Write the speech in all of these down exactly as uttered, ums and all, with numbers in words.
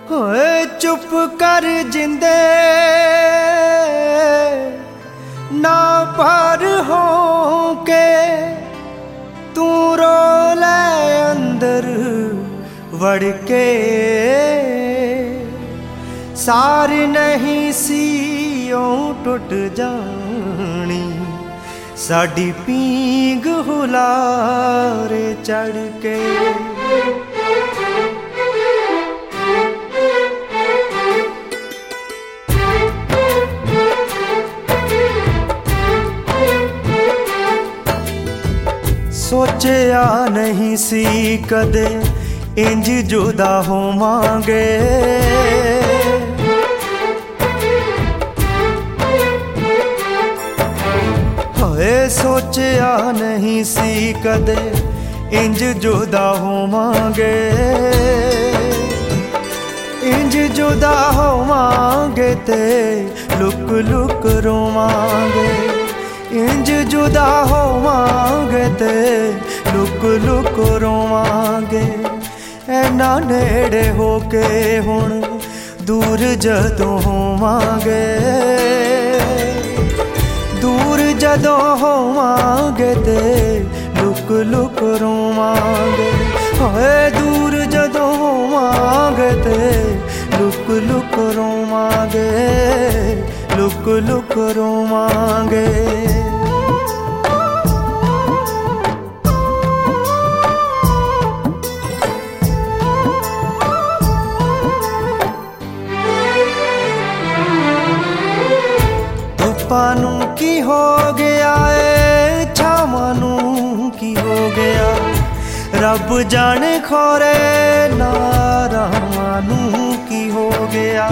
होए चुप कर जिंदे ना पार हो के तू रो ले अंदर वड़ के सार नहीं सीओ टुट जानी साडी पींग हुलारे चढ़ के सोचिया नहीं सी कदे इंज जुदा होवांगे होए सोचिया नहीं सी कदे इंज जुदा होवांगे इंज जुदा होवांगे ते लुक लुक रोवांगे इंज जुदा होवांगे ते लुक लुक रोवांगे ऐना नेड़े होके हुण दूर जदों होवांगे दूर जदों होवांगे ते लुक लुक रोवांगे होए दूर जदों होवांगे ते लुक लुक रोवांगे लुक लुक रोवांगे धुप्पां नूं की हो गया ए छावां नूं की हो गया रब जाने खोरे नारावां नूं की हो गया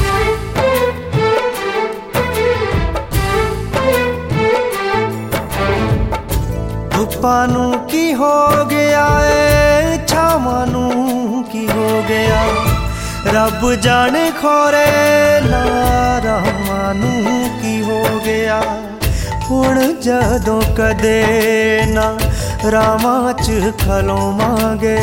धुप्पां नूं की हो गया ए छावां नूं की हो गया रब जाने खोरे नारावां नूं की हो गया हुण जदों कदे ना रावां च खलोवांगे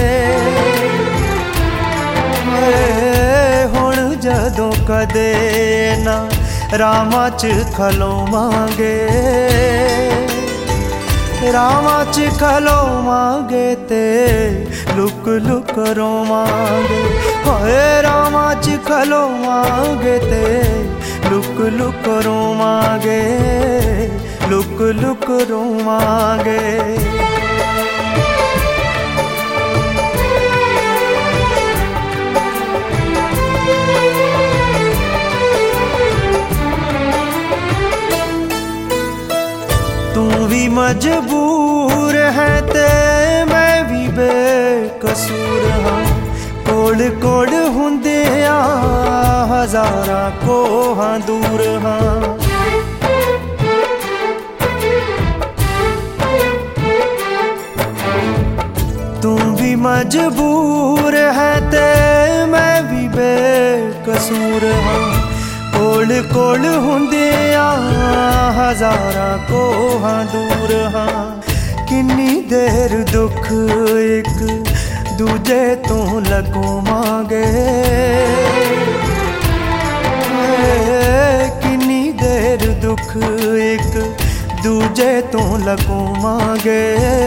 हुण जदों कदे ना रावां च खलोवांगे रावां च खलोवांगे ते लुक लुक रोवांगे होए रावां च खलोवांगे ते लुक लुक रोवांगे लुक लुक रोवांगे तू भी मजबूर है ते मैं भी बेकसूर हाँ कोल कोल हुंदिया हजारां कोहां दूर हाँ तू भी मजबूर है ते मैं भी बेकसूर हाँ कोल कोल हुंदिया हजारां कोहां दूर हाँ किन्नी देर दुख एक दूजे तो लगोवांगे किन्नी देर दुख एक दूजे तो लगोवांगे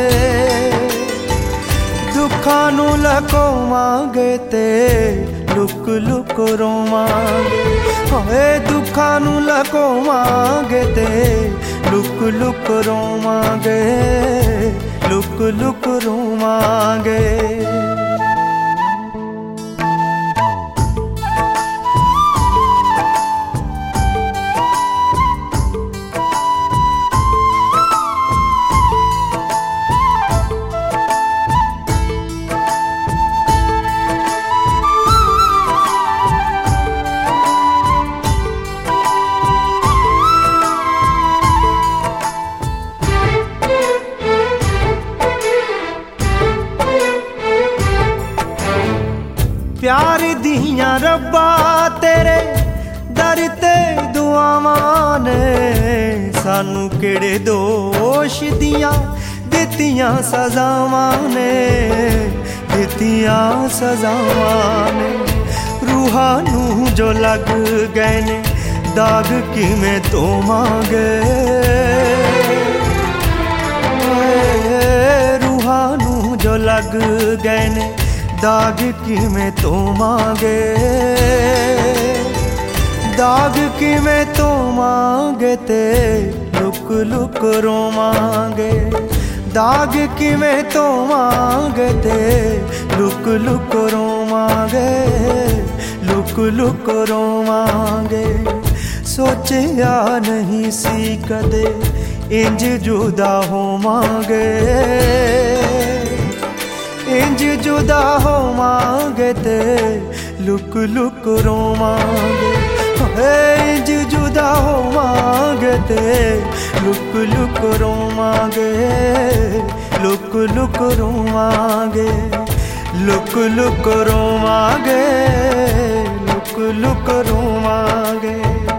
दुखां नूं लगोवांगे ते लुक लुक रोवांगे होए दुखां नूं लगोवांगे ते लुक लुक रोवांगे लुक लुक रोवांगे प्यार दियां रब्बा तेरे दर ते दुआवां ने सानू केड़े दोष दियां दित्तियां सजावां ने दित्तियां सजावां ने रूहां नूं जो लग गए ने दाग किवें धोवांगे, रूहां नूं जो लग गए ने दाग किवें धोवांगे, दाग किवें धोवांगे ते लुक लुक रोवांगे, दाग किवें धोवांगे ते लुक लुक रोवांगे, लुक लुक रोवांगे। सोचिया नहीं सी कदे इंज जुदा होवांगे, इंज जुदा होवांगे ते लुक लुक रोवांगे, इंज जुदा होवांगे ते लुक लुक रोवांगे, लुक लुक रोवांगे, लुक लुक रोवांगे, लुक लुक रोवांगे।